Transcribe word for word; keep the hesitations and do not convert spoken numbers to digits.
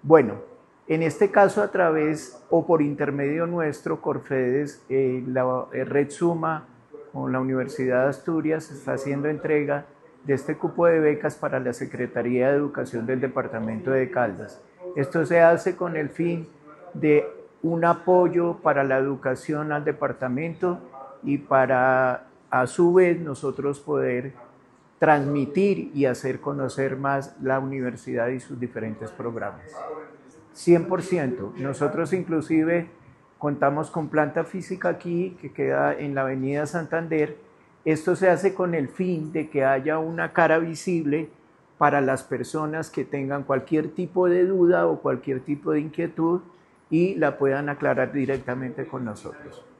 Bueno, en este caso a través o por intermedio nuestro, Corfedes, eh, la eh, Red Suma con la Universidad de Asturias está haciendo entrega de este cupo de becas para la Secretaría de Educación del Departamento de Caldas. Esto se hace con el fin de un apoyo para la educación al departamento y para a su vez nosotros poder transmitir y hacer conocer más la universidad y sus diferentes programas. cien por ciento. Nosotros inclusive contamos con planta física aquí que queda en la avenida Santander. Esto se hace con el fin de que haya una cara visible para las personas que tengan cualquier tipo de duda o cualquier tipo de inquietud y la puedan aclarar directamente con nosotros.